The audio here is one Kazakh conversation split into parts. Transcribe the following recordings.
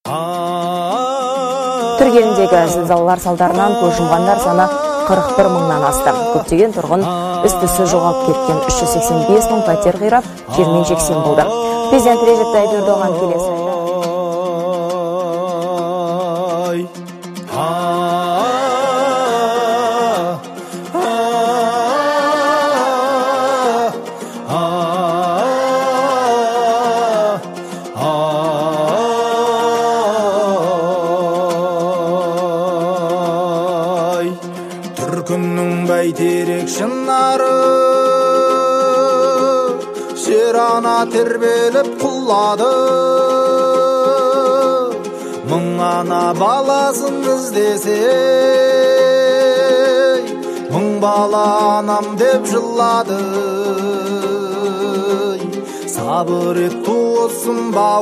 Түркиеліндегі зілзалалар салдарынан көз жұмғандар саны 41 мыңнан асты. Көптеген тұрғын із-түзсіз жоғалып кеткен. 385 мың пәтер қирап, жермен-жексен болды. Президент Режеп Тайып Ердоған келесі Түркімнің бәйтерек шынары жер ана тербеліп құлады, мың ана баласын іздесе, мың бала анам деп жылады. Сабыр ет туысым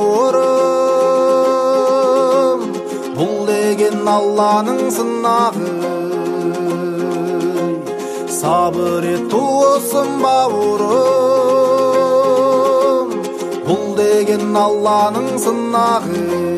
бауырым, бұл деген Алланың сынағы. Сабыр ет туысым бауырым, бұл деген Алланың сынағы.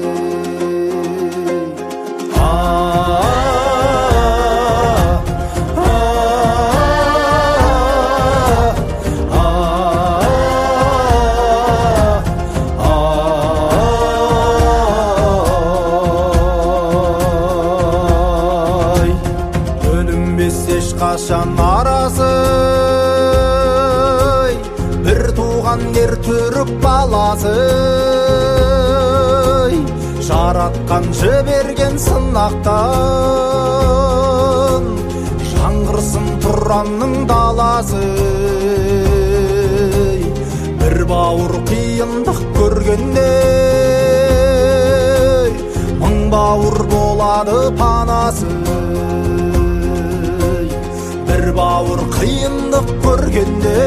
Бөлінбес ешқашан арасы, бір туған ер түрік баласы. Жаратқан жіберген сынақтан, жаңғырсын Тұранның даласы. Бір бауыр қиындық көргенде, мың бауыр болады панасы. Бір бауыр қиындық көргенде,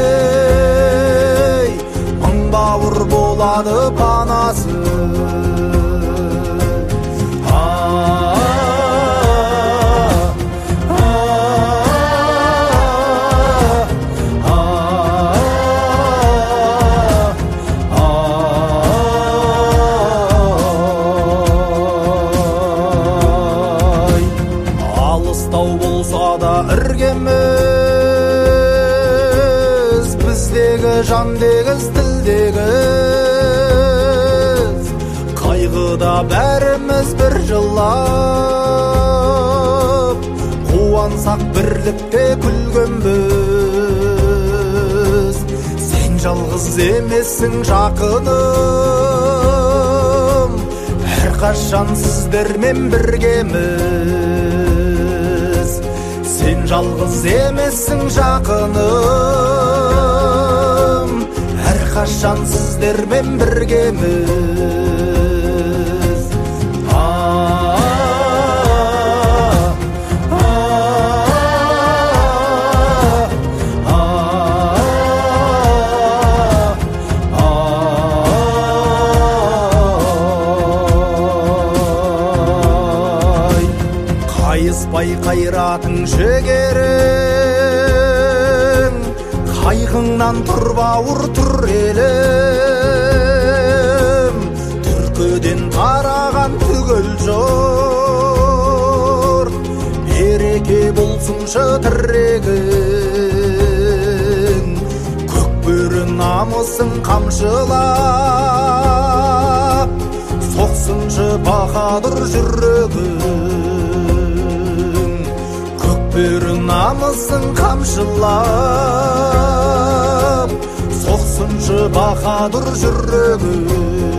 мың бауыр болады панасы. Алыстау болса да іргеміз, біздегі жандегіз, тілдегіз. Қайғыда бәріміз бір жылап, қуансақ бірлікте күлгенбіз. Сен жалғыз емессің жақыным, әрқашан сіздермен біргеміз. Сен жалғыз емессің жақыным, әрқашан сіздермен біргеміз. Қайыспай қайратың жігерің, қайғыңнан тұр бауыр тұр елім. Түркіден тараған түгел жұрт, береке болсыншы тірегің. Көкбөрі намысын қамшылап, соқсыншы баһадүр жүрегің. Көкбөрі намысын қамшылап, соқсыншы баһадүр жүрегің.